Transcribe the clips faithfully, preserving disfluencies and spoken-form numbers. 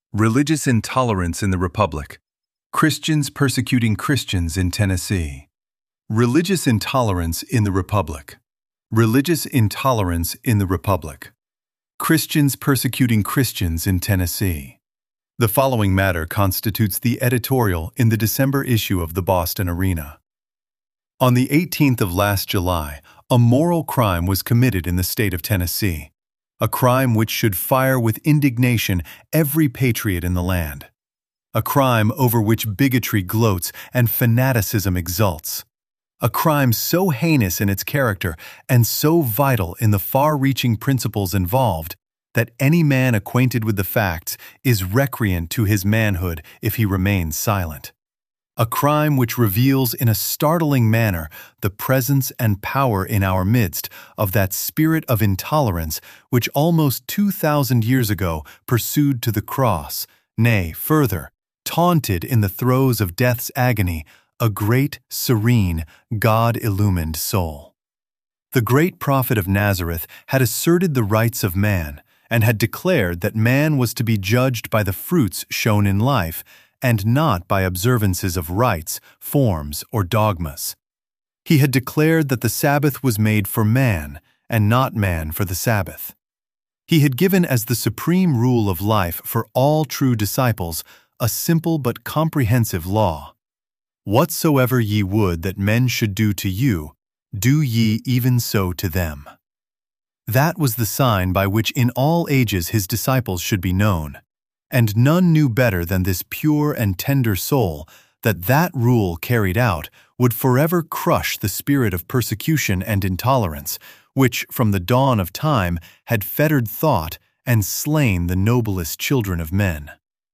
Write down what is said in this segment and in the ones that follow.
Religious intolerance in the Republic. Christians persecuting Christians in Tennessee. Religious intolerance in the Republic. Religious intolerance in the Republic. Christians persecuting Christians in Tennessee. The following matter constitutes the editorial in the December issue of the Boston Arena. On the eighteenth of last July, a moral crime was committed in the state of Tennessee, a crime which should fire with indignation every patriot in the land, a crime over which bigotry gloats and fanaticism exults, a crime so heinous in its character and so vital in the far-reaching principles involved that any man acquainted with the facts is recreant to his manhood if he remains silent. A crime which reveals in a startling manner the presence and power in our midst of that spirit of intolerance which almost two thousand years ago pursued to the cross, nay, further, taunted in the throes of death's agony, a great, serene, God-illumined soul. The great prophet of Nazareth had asserted the rights of man and had declared that man was to be judged by the fruits shown in life and not by observances of rites, forms, or dogmas. He had declared that the Sabbath was made for man, and not man for the Sabbath. He had given as the supreme rule of life for all true disciples a simple but comprehensive law. Whatsoever ye would that men should do to you, do ye even so to them. That was the sign by which in all ages his disciples should be known. And none knew better than this pure and tender soul that that rule carried out would forever crush the spirit of persecution and intolerance, which from the dawn of time had fettered thought and slain the noblest children of men.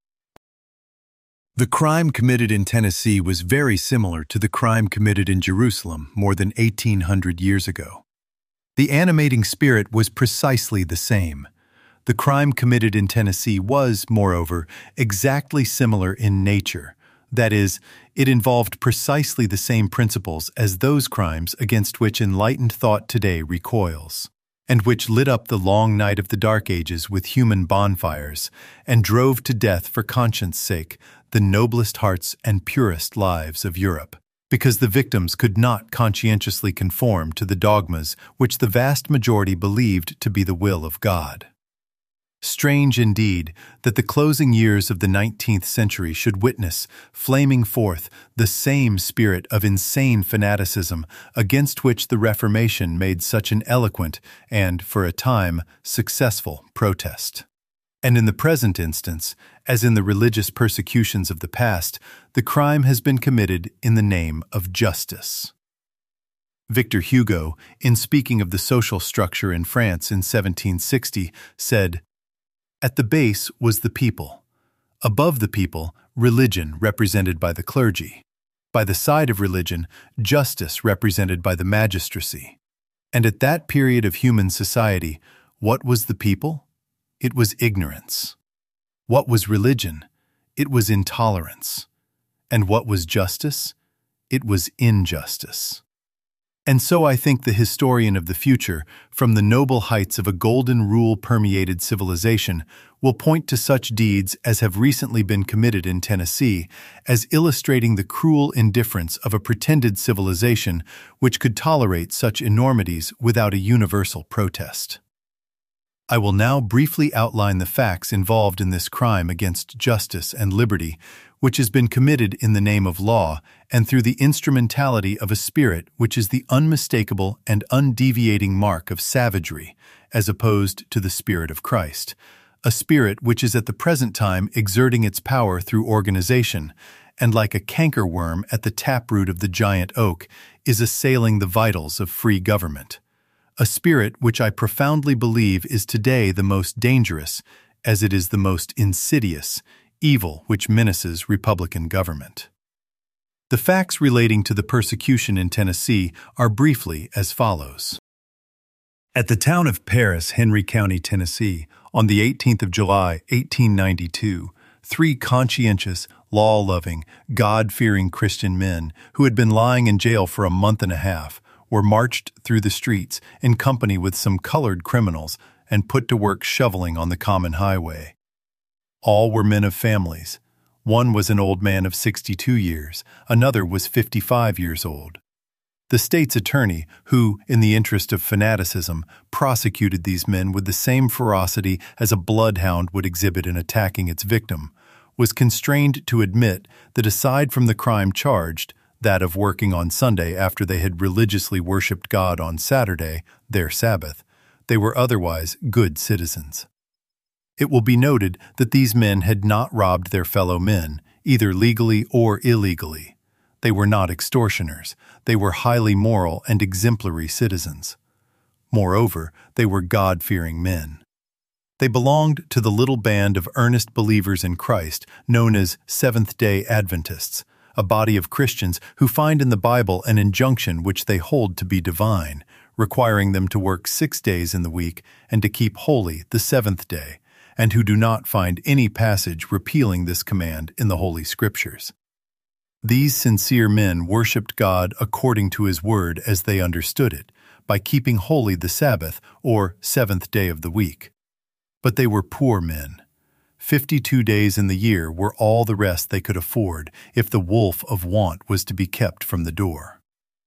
The crime committed in Tennessee was very similar to the crime committed in Jerusalem more than eighteen hundred years ago. The animating spirit was precisely the same. The crime committed in Tennessee was, moreover, exactly similar in nature. That is, it involved precisely the same principles as those crimes against which enlightened thought today recoils, and which lit up the long night of the Dark Ages with human bonfires, and drove to death for conscience' sake the noblest hearts and purest lives of Europe, because the victims could not conscientiously conform to the dogmas which the vast majority believed to be the will of God. Strange indeed that the closing years of the nineteenth century should witness, flaming forth, the same spirit of insane fanaticism against which the Reformation made such an eloquent and, for a time, successful protest. And in the present instance, as in the religious persecutions of the past, the crime has been committed in the name of justice. Victor Hugo, in speaking of the social structure in France in seventeen sixty, said, "At the base was the people. Above the people, religion represented by the clergy. By the side of religion, justice represented by the magistracy. And at that period of human society, what was the people? It was ignorance. What was religion? It was intolerance. And what was justice? It was injustice." And so I think the historian of the future, from the noble heights of a golden rule-permeated civilization, will point to such deeds as have recently been committed in Tennessee as illustrating the cruel indifference of a pretended civilization which could tolerate such enormities without a universal protest. I will now briefly outline the facts involved in this crime against justice and liberty, which has been committed in the name of law and through the instrumentality of a spirit which is the unmistakable and undeviating mark of savagery, as opposed to the Spirit of Christ, a spirit which is at the present time exerting its power through organization, and like a cankerworm at the taproot of the giant oak, is assailing the vitals of free government. A spirit which I profoundly believe is today the most dangerous, as it is the most insidious, evil which menaces Republican government. The facts relating to the persecution in Tennessee are briefly as follows. At the town of Paris, Henry County, Tennessee, on the eighteenth of July, eighteen ninety-two, three conscientious, law-loving, God-fearing Christian men who had been lying in jail for a month and a half were marched through the streets in company with some colored criminals and put to work shoveling on the common highway. All were men of families. One was an old man of sixty-two years, another was fifty-five years old. The state's attorney, who, in the interest of fanaticism, prosecuted these men with the same ferocity as a bloodhound would exhibit in attacking its victim, was constrained to admit that aside from the crime charged, that of working on Sunday after they had religiously worshipped God on Saturday, their Sabbath, they were otherwise good citizens. It will be noted that these men had not robbed their fellow men, either legally or illegally. They were not extortioners. They were highly moral and exemplary citizens. Moreover, they were God-fearing men. They belonged to the little band of earnest believers in Christ known as Seventh-day Adventists, a body of Christians who find in the Bible an injunction which they hold to be divine, requiring them to work six days in the week and to keep holy the seventh day, and who do not find any passage repealing this command in the Holy Scriptures. These sincere men worshipped God according to His Word as they understood it, by keeping holy the Sabbath, or seventh day of the week. But they were poor men. Fifty-two days in the year were all the rest they could afford if the wolf of want was to be kept from the door.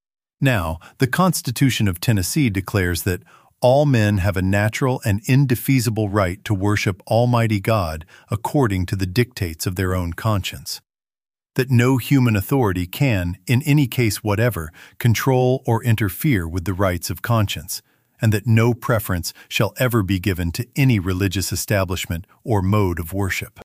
Now, the Constitution of Tennessee declares that all men have a natural and indefeasible right to worship Almighty God according to the dictates of their own conscience. That no human authority can, in any case whatever, control or interfere with the rights of conscience, and that no preference shall ever be given to any religious establishment or mode of worship.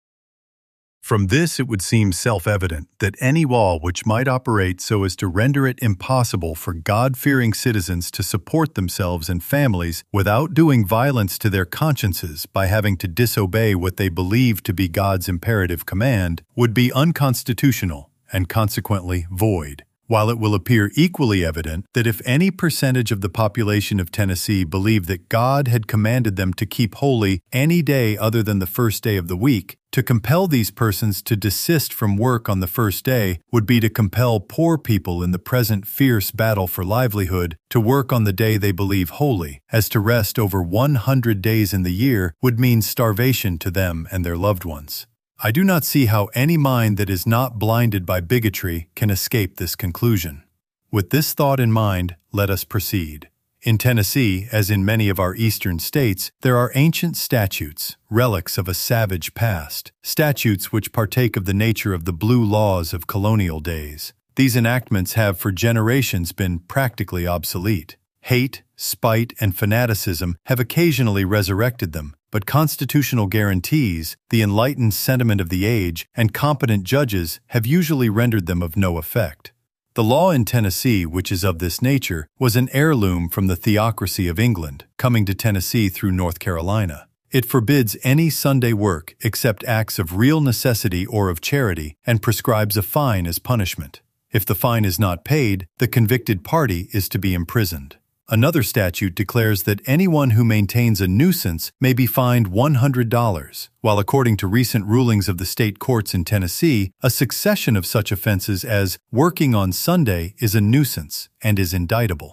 From this it would seem self-evident that any law which might operate so as to render it impossible for God-fearing citizens to support themselves and families without doing violence to their consciences by having to disobey what they believe to be God's imperative command would be unconstitutional and consequently void. While it will appear equally evident that if any percentage of the population of Tennessee believed that God had commanded them to keep holy any day other than the first day of the week, to compel these persons to desist from work on the first day would be to compel poor people in the present fierce battle for livelihood to work on the day they believe holy, as to rest over one hundred days in the year would mean starvation to them and their loved ones. I do not see how any mind that is not blinded by bigotry can escape this conclusion. With this thought in mind, let us proceed. In Tennessee, as in many of our eastern states, there are ancient statutes, relics of a savage past, statutes which partake of the nature of the blue laws of colonial days. These enactments have for generations been practically obsolete. Hate, spite, and fanaticism have occasionally resurrected them, but constitutional guarantees, the enlightened sentiment of the age, and competent judges have usually rendered them of no effect. The law in Tennessee, which is of this nature, was an heirloom from the theocracy of England, coming to Tennessee through North Carolina. It forbids any Sunday work except acts of real necessity or of charity, and prescribes a fine as punishment. If the fine is not paid, the convicted party is to be imprisoned. Another statute declares that anyone who maintains a nuisance may be fined one hundred dollars, while according to recent rulings of the state courts in Tennessee, a succession of such offenses as working on Sunday is a nuisance and is indictable.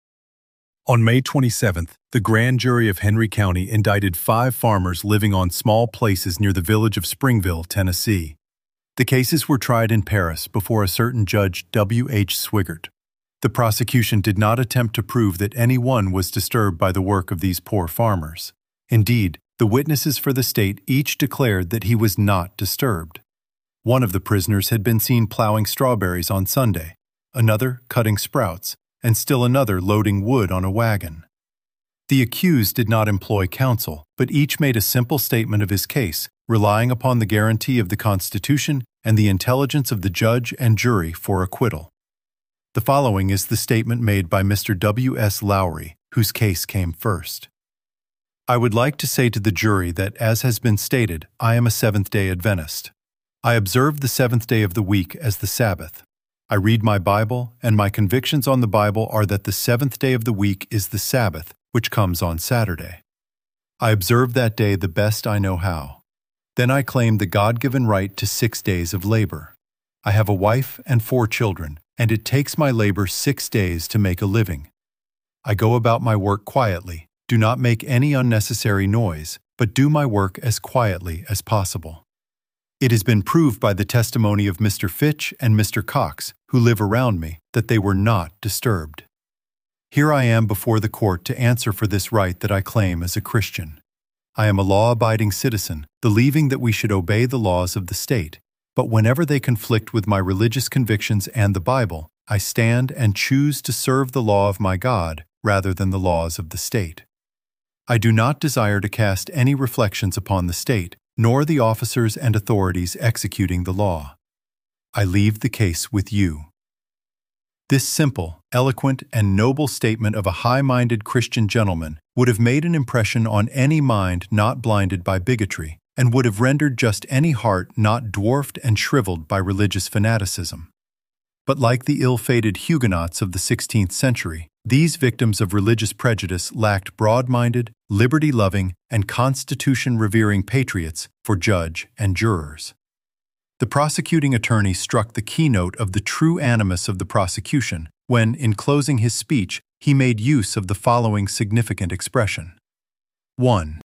On May twenty-seventh, the grand jury of Henry County indicted five farmers living on small places near the village of Springville, Tennessee. The cases were tried in Paris before a certain Judge W H Swigert. The prosecution did not attempt to prove that anyone was disturbed by the work of these poor farmers. Indeed, the witnesses for the state each declared that he was not disturbed. One of the prisoners had been seen plowing strawberries on Sunday, another cutting sprouts, and still another loading wood on a wagon. The accused did not employ counsel, but each made a simple statement of his case, relying upon the guarantee of the Constitution and the intelligence of the judge and jury for acquittal. The following is the statement made by Mister W S Lowry, whose case came first. I would like to say to the jury that, as has been stated, I am a Seventh-day Adventist. I observe the seventh day of the week as the Sabbath. I read my Bible, and my convictions on the Bible are that the seventh day of the week is the Sabbath, which comes on Saturday. I observe that day the best I know how. Then I claim the God-given right to six days of labor. I have a wife and four children, and it takes my labor six days to make a living. I go about my work quietly, do not make any unnecessary noise, but do my work as quietly as possible. It has been proved by the testimony of Mister Fitch and Mister Cox, who live around me, that they were not disturbed. Here I am before the court to answer for this right that I claim as a Christian. I am a law-abiding citizen, believing that we should obey the laws of the state, but whenever they conflict with my religious convictions and the Bible, I stand and choose to serve the law of my God rather than the laws of the state. I do not desire to cast any reflections upon the state, nor the officers and authorities executing the law. I leave the case with you. This simple, eloquent, and noble statement of a high-minded Christian gentleman would have made an impression on any mind not blinded by bigotry, and would have rendered just any heart not dwarfed and shriveled by religious fanaticism. But like the ill-fated Huguenots of the sixteenth century, these victims of religious prejudice lacked broad-minded, liberty-loving, and Constitution-revering patriots for judge and jurors. The prosecuting attorney struck the keynote of the true animus of the prosecution when, in closing his speech, he made use of the following significant expression. one.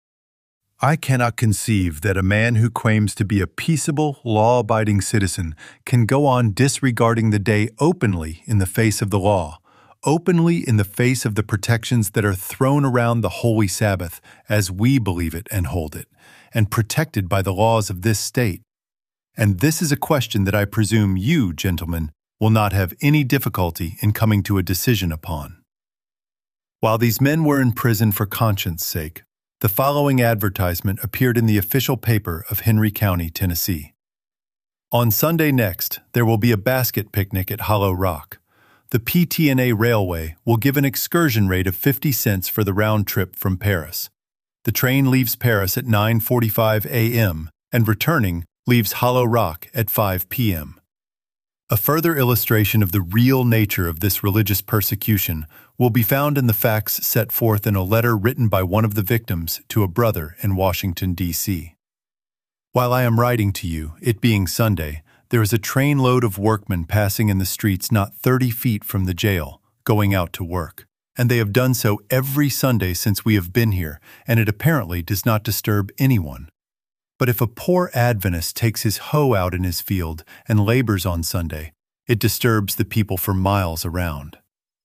I cannot conceive that a man who claims to be a peaceable, law-abiding citizen can go on disregarding the day openly in the face of the law, openly in the face of the protections that are thrown around the holy Sabbath as we believe it and hold it, and protected by the laws of this state. And this is a question that I presume you, gentlemen, will not have any difficulty in coming to a decision upon. While these men were in prison for conscience sake, the following advertisement appeared in the official paper of Henry County, Tennessee. On Sunday next, there will be a basket picnic at Hollow Rock. The P T and A Railway will give an excursion rate of fifty cents for the round trip from Paris. The train leaves Paris at nine forty-five a m and returning leaves Hollow Rock at five p m A further illustration of the real nature of this religious persecution will be found in the facts set forth in a letter written by one of the victims to a brother in Washington, D C While I am writing to you, it being Sunday, there is a trainload of workmen passing in the streets not thirty feet from the jail, going out to work, and they have done so every Sunday since we have been here, and it apparently does not disturb anyone. But if a poor Adventist takes his hoe out in his field and labors on Sunday, it disturbs the people for miles around.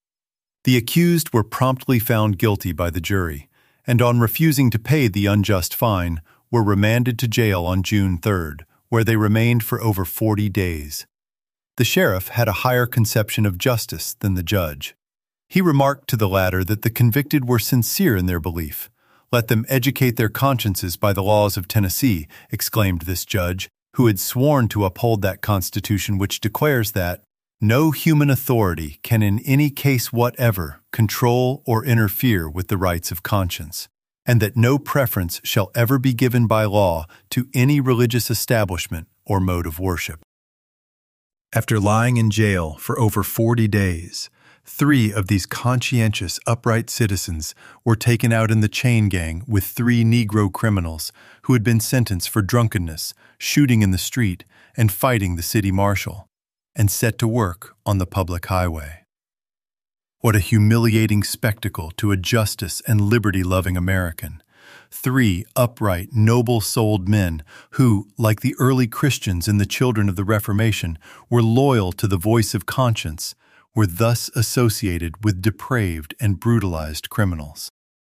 The accused were promptly found guilty by the jury, and on refusing to pay the unjust fine, were remanded to jail on June third, where they remained for over forty days. The sheriff had a higher conception of justice than the judge. He remarked to the latter that the convicted were sincere in their belief. Let them educate their consciences by the laws of Tennessee, exclaimed this judge, who had sworn to uphold that Constitution which declares that no human authority can in any case whatever control or interfere with the rights of conscience, and that no preference shall ever be given by law to any religious establishment or mode of worship. After lying in jail for over forty days, three of these conscientious, upright citizens were taken out in the chain gang with three Negro criminals who had been sentenced for drunkenness, shooting in the street, and fighting the city marshal, and set to work on the public highway. What a humiliating spectacle to a justice and liberty-loving American. Three upright, noble-souled men who, like the early Christians and the children of the Reformation, were loyal to the voice of conscience, were thus associated with depraved and brutalized criminals.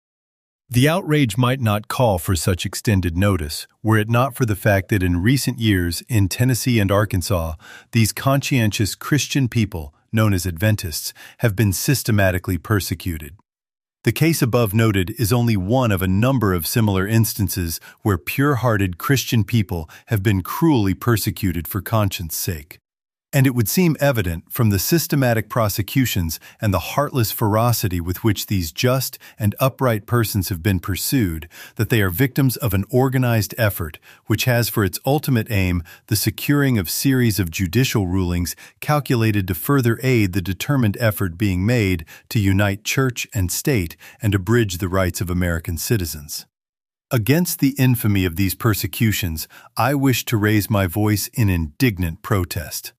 The outrage might not call for such extended notice were it not for the fact that in recent years in Tennessee and Arkansas, these conscientious Christian people, known as Adventists, have been systematically persecuted. The case above noted is only one of a number of similar instances where pure-hearted Christian people have been cruelly persecuted for conscience sake. And it would seem evident from the systematic prosecutions and the heartless ferocity with which these just and upright persons have been pursued that they are victims of an organized effort which has for its ultimate aim the securing of series of judicial rulings calculated to further aid the determined effort being made to unite church and state and abridge the rights of American citizens. Against the infamy of these persecutions, I wish to raise my voice in indignant protest.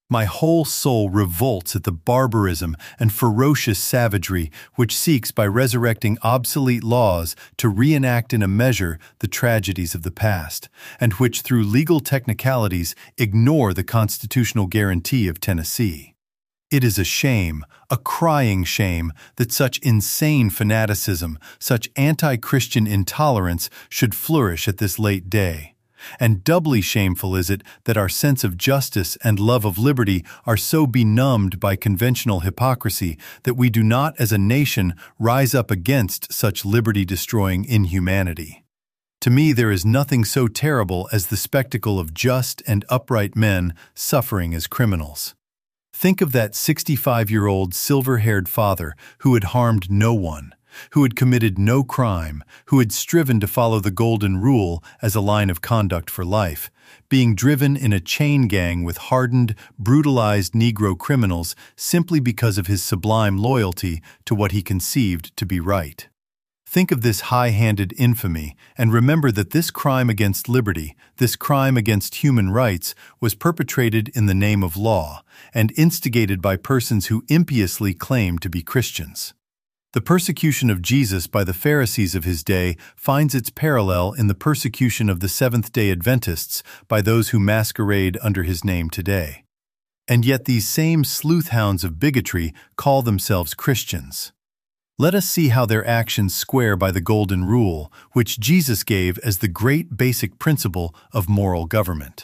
My whole soul revolts at the barbarism and ferocious savagery which seeks by resurrecting obsolete laws to reenact in a measure the tragedies of the past, and which through legal technicalities ignore the constitutional guarantee of Tennessee. It is a shame, a crying shame, that such insane fanaticism, such anti-Christian intolerance should flourish at this late day. And doubly shameful is it that our sense of justice and love of liberty are so benumbed by conventional hypocrisy that we do not as a nation rise up against such liberty-destroying inhumanity. To me, there is nothing so terrible as the spectacle of just and upright men suffering as criminals. Think of that sixty-five-year-old silver-haired father who had harmed no one, who had committed no crime, who had striven to follow the Golden Rule as a line of conduct for life, being driven in a chain gang with hardened, brutalized Negro criminals simply because of his sublime loyalty to what he conceived to be right. Think of this high-handed infamy, and remember that this crime against liberty, this crime against human rights, was perpetrated in the name of law, and instigated by persons who impiously claimed to be Christians. The persecution of Jesus by the Pharisees of his day finds its parallel in the persecution of the Seventh-day Adventists by those who masquerade under his name today. And yet these same sleuth-hounds of bigotry call themselves Christians. Let us see how their actions square by the Golden Rule, which Jesus gave as the great basic principle of moral government.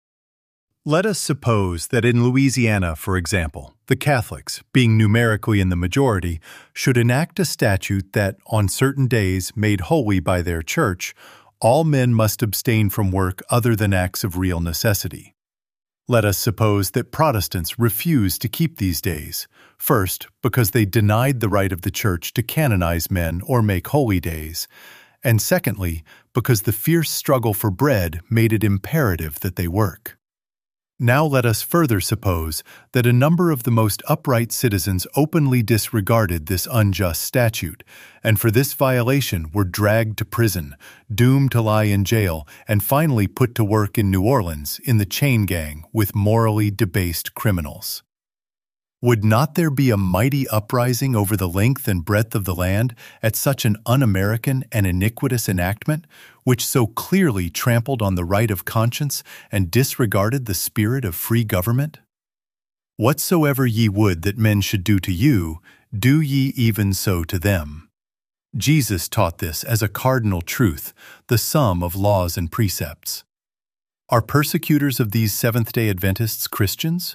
Let us suppose that in Louisiana, for example, the Catholics, being numerically in the majority, should enact a statute that, on certain days made holy by their church, all men must abstain from work other than acts of real necessity. Let us suppose that Protestants refuse to keep these days, first, because they denied the right of the Church to canonize men or make holy days, and secondly, because the fierce struggle for bread made it imperative that they work. Now let us further suppose that a number of the most upright citizens openly disregarded this unjust statute, and for this violation were dragged to prison, doomed to lie in jail, and finally put to work in New Orleans in the chain gang with morally debased criminals. Would not there be a mighty uprising over the length and breadth of the land at such an un-American and iniquitous enactment, which so clearly trampled on the right of conscience and disregarded the spirit of free government? Whatsoever ye would that men should do to you, do ye even so to them. Jesus taught this as a cardinal truth, the sum of laws and precepts. Are persecutors of these Seventh-day Adventists Christians?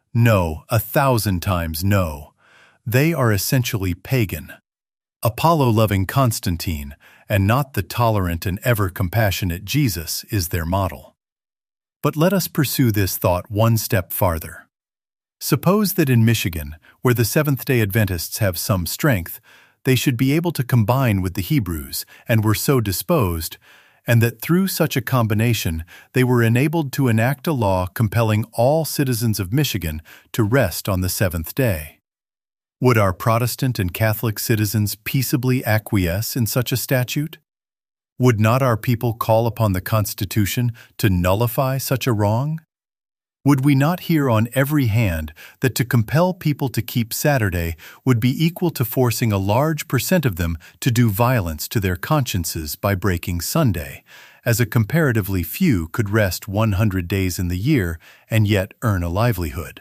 No, a thousand times no. They are essentially pagan. Apollo-loving Constantine, and not the tolerant and ever-compassionate Jesus, is their model. But let us pursue this thought one step farther. Suppose that in Michigan, where the Seventh-day Adventists have some strength, they should be able to combine with the Hebrews, and were so disposed, and that through such a combination they were enabled to enact a law compelling all citizens of Michigan to rest on the seventh day. Would our Protestant and Catholic citizens peaceably acquiesce in such a statute? Would not our people call upon the Constitution to nullify such a wrong? Would we not hear on every hand that to compel people to keep Saturday would be equal to forcing a large percent of them to do violence to their consciences by breaking Sunday, as a comparatively few could rest one hundred days in the year and yet earn a livelihood?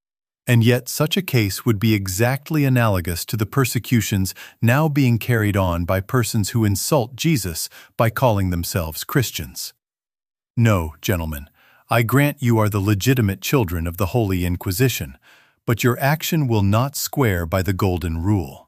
And yet such a case would be exactly analogous to the persecutions now being carried on by persons who insult Jesus by calling themselves Christians. No, gentlemen, I grant you are the legitimate children of the Holy Inquisition, but your action will not square by the Golden Rule.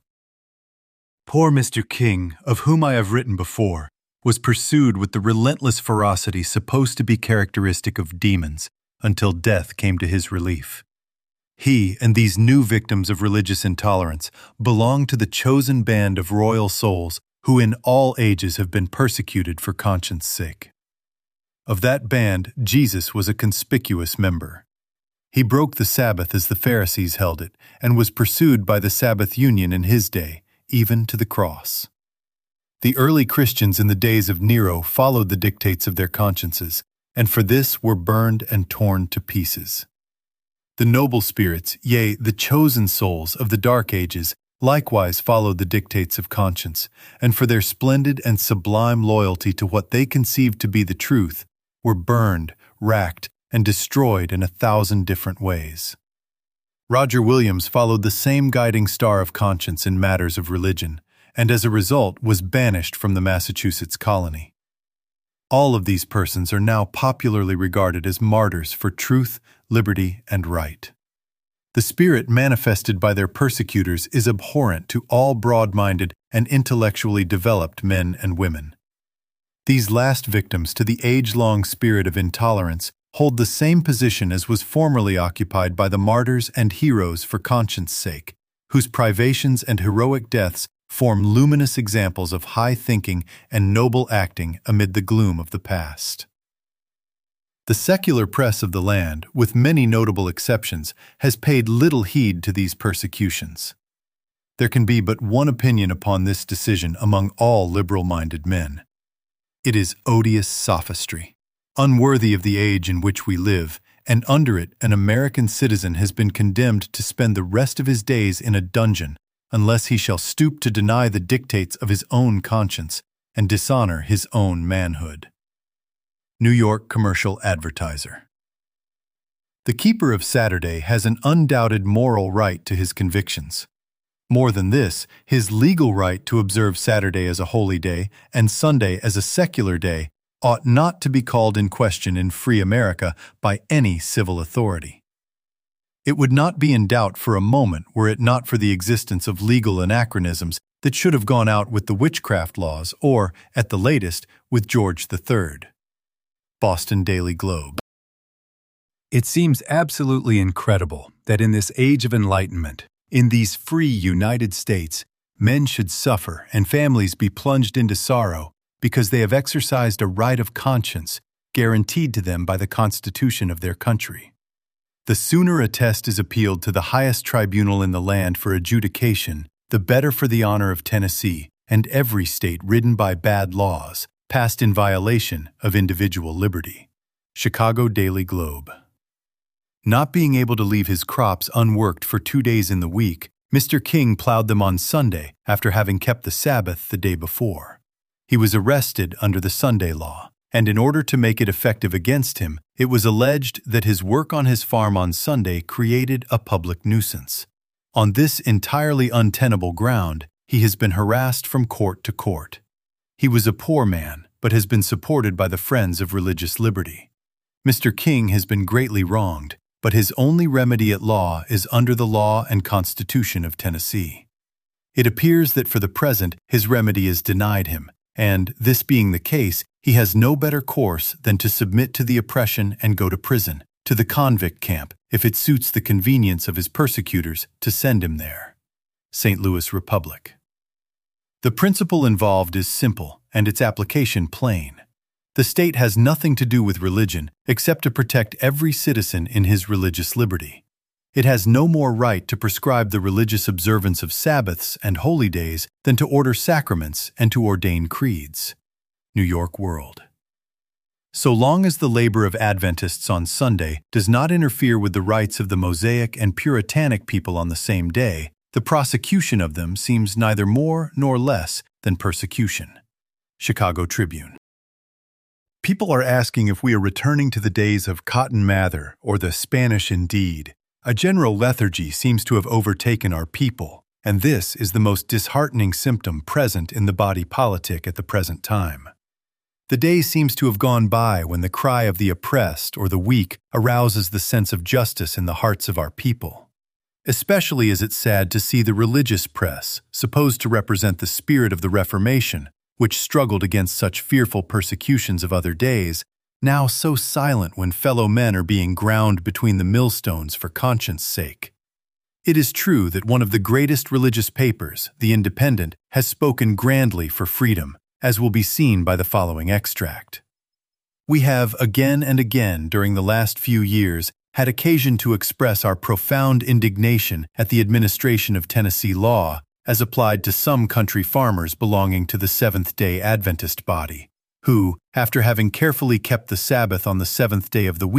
Poor Mister King, of whom I have written before, was pursued with the relentless ferocity supposed to be characteristic of demons until death came to his relief. He and these new victims of religious intolerance belong to the chosen band of royal souls who in all ages have been persecuted for conscience' sake. Of that band, Jesus was a conspicuous member. He broke the Sabbath as the Pharisees held it, and was pursued by the Sabbath Union in his day, even to the cross. The early Christians in the days of Nero followed the dictates of their consciences, and for this were burned and torn to pieces. The noble spirits, yea, the chosen souls of the Dark Ages, likewise followed the dictates of conscience, and for their splendid and sublime loyalty to what they conceived to be the truth, were burned, racked, and destroyed in a thousand different ways. Roger Williams followed the same guiding star of conscience in matters of religion, and as a result was banished from the Massachusetts colony. All of these persons are now popularly regarded as martyrs for truth, liberty, and right. The spirit manifested by their persecutors is abhorrent to all broad-minded and intellectually developed men and women. These last victims to the age-long spirit of intolerance hold the same position as was formerly occupied by the martyrs and heroes for conscience' sake, whose privations and heroic deaths form luminous examples of high thinking and noble acting amid the gloom of the past. The secular press of the land, with many notable exceptions, has paid little heed to these persecutions. There can be but one opinion upon this decision among all liberal-minded men. It is odious sophistry, unworthy of the age in which we live, and under it an American citizen has been condemned to spend the rest of his days in a dungeon unless he shall stoop to deny the dictates of his own conscience and dishonor his own manhood. New York Commercial Advertiser. The keeper of Saturday has an undoubted moral right to his convictions. More than this, his legal right to observe Saturday as a holy day and Sunday as a secular day ought not to be called in question in free America by any civil authority. It would not be in doubt for a moment were it not for the existence of legal anachronisms that should have gone out with the witchcraft laws or, at the latest, with George the Third. Boston Daily Globe. It seems absolutely incredible that in this age of enlightenment, in these free United States, men should suffer and families be plunged into sorrow because they have exercised a right of conscience guaranteed to them by the Constitution of their country. The sooner a test is appealed to the highest tribunal in the land for adjudication, the better for the honor of Tennessee and every state ridden by bad laws, passed in violation of individual liberty. Chicago Daily Globe. Not being able to leave his crops unworked for two days in the week, Mister King plowed them on Sunday after having kept the Sabbath the day before. He was arrested under the Sunday law, and in order to make it effective against him, it was alleged that his work on his farm on Sunday created a public nuisance. On this entirely untenable ground, he has been harassed from court to court. He was a poor man, but has been supported by the Friends of Religious Liberty. Mister King has been greatly wronged, but his only remedy at law is under the law and Constitution of Tennessee. It appears that for the present his remedy is denied him, and, this being the case, he has no better course than to submit to the oppression and go to prison, to the convict camp, if it suits the convenience of his persecutors to send him there. Saint Louis Republic. The principle involved is simple, and its application plain. The state has nothing to do with religion except to protect every citizen in his religious liberty. It has no more right to prescribe the religious observance of Sabbaths and holy days than to order sacraments and to ordain creeds. New York World. So long as the labor of Adventists on Sunday does not interfere with the rights of the Mosaic and Puritanic people on the same day, the prosecution of them seems neither more nor less than persecution. Chicago Tribune. People are asking if we are returning to the days of Cotton Mather or the Spanish Indeed. A general lethargy seems to have overtaken our people, and this is the most disheartening symptom present in the body politic at the present time. The day seems to have gone by when the cry of the oppressed or the weak arouses the sense of justice in the hearts of our people. Especially is it sad to see the religious press, supposed to represent the spirit of the Reformation, which struggled against such fearful persecutions of other days, now so silent when fellow men are being ground between the millstones for conscience' sake. It is true that one of the greatest religious papers, The Independent, has spoken grandly for freedom, as will be seen by the following extract. We have again and again during the last few years had occasion to express our profound indignation at the administration of Tennessee law as applied to some country farmers belonging to the Seventh-day Adventist body, who, after having carefully kept the Sabbath on the seventh day of the week,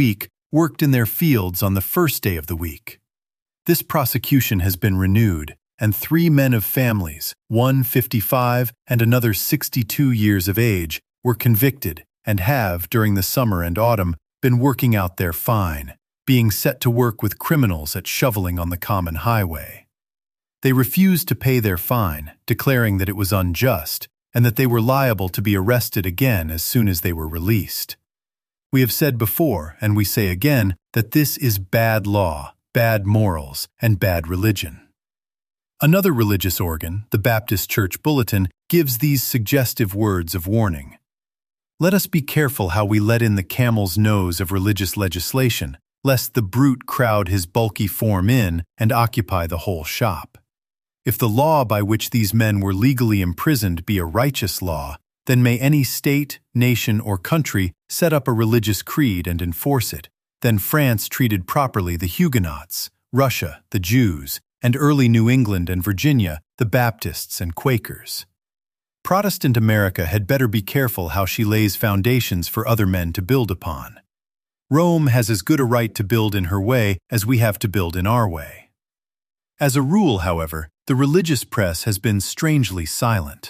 worked in their fields on the first day of the week. This prosecution has been renewed, and three men of families, one fifty-five and another sixty-two years of age, were convicted and have, during the summer and autumn, been working out their fine, being set to work with criminals at shoveling on the common highway. They refused to pay their fine, declaring that it was unjust and that they were liable to be arrested again as soon as they were released. We have said before, and we say again, that this is bad law, bad morals, and bad religion. Another religious organ, the Baptist Church Bulletin, gives these suggestive words of warning. Let us be careful how we let in the camel's nose of religious legislation, lest the brute crowd his bulky form in and occupy the whole shop. If the law by which these men were legally imprisoned be a righteous law, then may any state, nation, or country set up a religious creed and enforce it. Then France treated properly the Huguenots, Russia, the Jews, and early New England and Virginia, the Baptists and Quakers. Protestant America had better be careful how she lays foundations for other men to build upon. Rome has as good a right to build in her way as we have to build in our way. As a rule, however, the religious press has been strangely silent.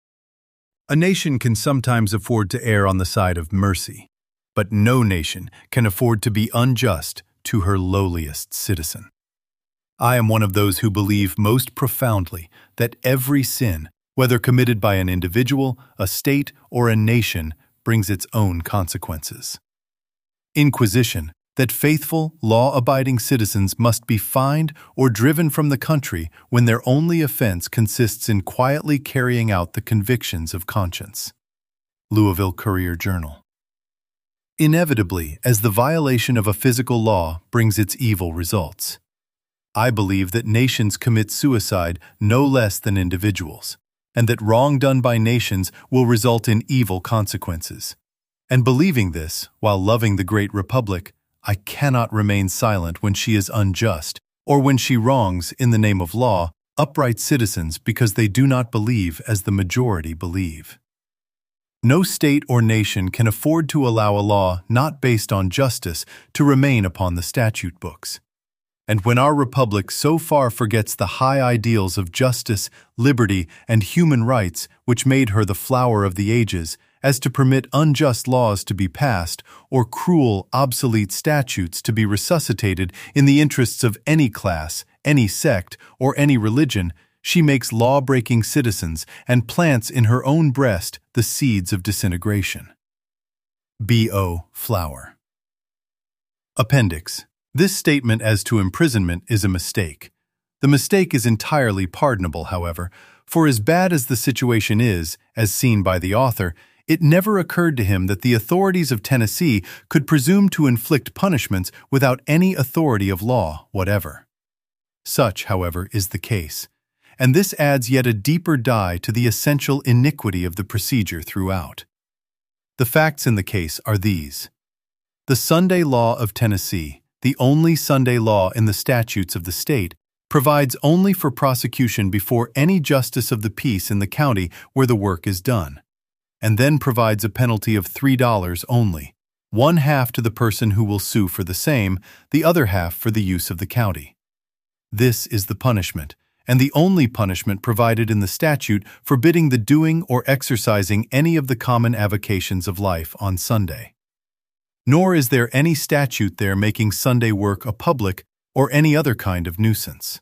A nation can sometimes afford to err on the side of mercy, but no nation can afford to be unjust to her lowliest citizen. I am one of those who believe most profoundly that every sin, whether committed by an individual, a state, or a nation, brings its own consequences. Inquisition, that faithful, law-abiding citizens must be fined or driven from the country when their only offense consists in quietly carrying out the convictions of conscience. Louisville Courier-Journal. Inevitably, as the violation of a physical law brings its evil results. I believe that nations commit suicide no less than individuals, and that wrong done by nations will result in evil consequences. And believing this, while loving the great republic, I cannot remain silent when she is unjust, or when she wrongs, in the name of law, upright citizens because they do not believe as the majority believe. No state or nation can afford to allow a law not based on justice to remain upon the statute books. And when our republic so far forgets the high ideals of justice, liberty, and human rights which made her the flower of the ages, as to permit unjust laws to be passed or cruel, obsolete statutes to be resuscitated in the interests of any class, any sect, or any religion, she makes law-breaking citizens and plants in her own breast the seeds of disintegration. B O Flower. Appendix. This statement as to imprisonment is a mistake. The mistake is entirely pardonable, however, for as bad as the situation is, as seen by the author, it never occurred to him that the authorities of Tennessee could presume to inflict punishments without any authority of law whatever. Such, however, is the case, and this adds yet a deeper dye to the essential iniquity of the procedure throughout. The facts in the case are these. The Sunday law of Tennessee, the only Sunday law in the statutes of the state, provides only for prosecution before any justice of the peace in the county where the work is done, and then provides a penalty of three dollars only, one half to the person who will sue for the same, the other half for the use of the county. This is the punishment, and the only punishment provided in the statute forbidding the doing or exercising any of the common avocations of life on Sunday. Nor is there any statute there making Sunday work a public or any other kind of nuisance.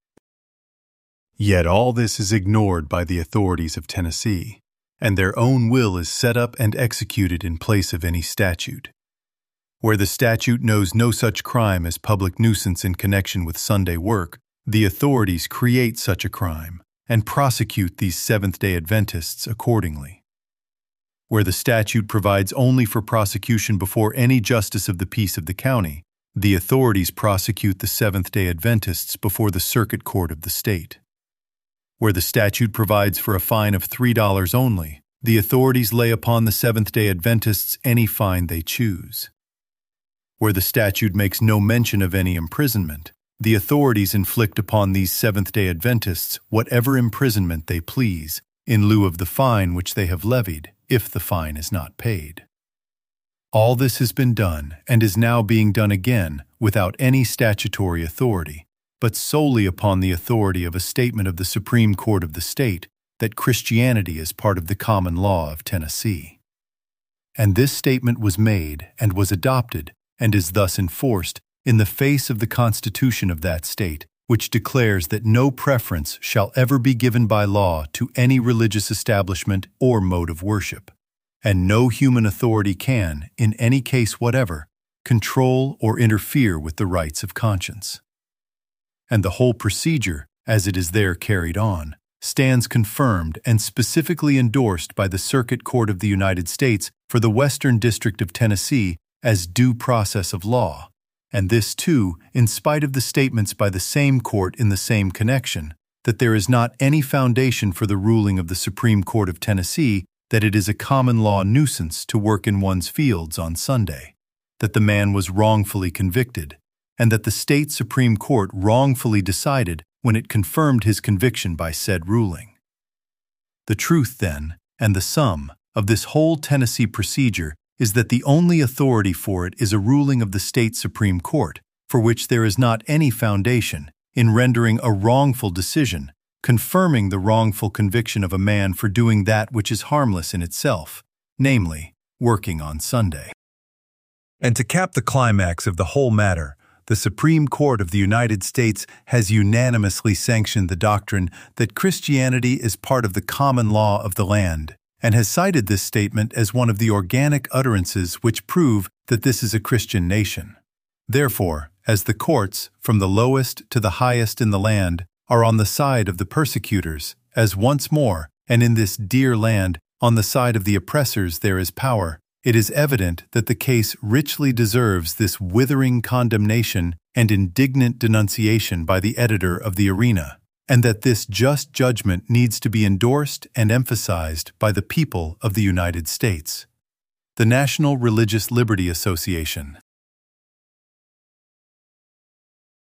Yet all this is ignored by the authorities of Tennessee, and their own will is set up and executed in place of any statute. Where the statute knows no such crime as public nuisance in connection with Sunday work, the authorities create such a crime and prosecute these Seventh-day Adventists accordingly. Where the statute provides only for prosecution before any justice of the peace of the county, the authorities prosecute the Seventh-day Adventists before the circuit court of the state. Where the statute provides for a fine of three dollars only, the authorities lay upon the Seventh-day Adventists any fine they choose. Where the statute makes no mention of any imprisonment, the authorities inflict upon these Seventh-day Adventists whatever imprisonment they please, in lieu of the fine which they have levied, if the fine is not paid. All this has been done and is now being done again without any statutory authority, but solely upon the authority of a statement of the Supreme Court of the state that Christianity is part of the common law of Tennessee. And this statement was made and was adopted and is thus enforced in the face of the Constitution of that state, which declares that no preference shall ever be given by law to any religious establishment or mode of worship, and no human authority can, in any case whatever, control or interfere with the rights of conscience. And the whole procedure, as it is there carried on, stands confirmed and specifically endorsed by the Circuit Court of the United States for the Western District of Tennessee as due process of law, and this too in spite of the statements by the same court in the same connection that there is not any foundation for the ruling of the Supreme Court of Tennessee that it is a common law nuisance to work in one's fields on Sunday, that the man was wrongfully convicted, and that the state Supreme Court wrongfully decided when it confirmed his conviction by said ruling. The truth, then, and the sum of this whole Tennessee procedure is that the only authority for it is a ruling of the state Supreme Court, for which there is not any foundation, in rendering a wrongful decision, confirming the wrongful conviction of a man for doing that which is harmless in itself, namely, working on Sunday. And to cap the climax of the whole matter, the Supreme Court of the United States has unanimously sanctioned the doctrine that Christianity is part of the common law of the land, and has cited this statement as one of the organic utterances which prove that this is a Christian nation. Therefore, as the courts, from the lowest to the highest in the land, are on the side of the persecutors, as once more, and in this dear land, on the side of the oppressors there is power, it is evident that the case richly deserves this withering condemnation and indignant denunciation by the editor of the Arena, and that this just judgment needs to be endorsed and emphasized by the people of the United States. The National Religious Liberty Association,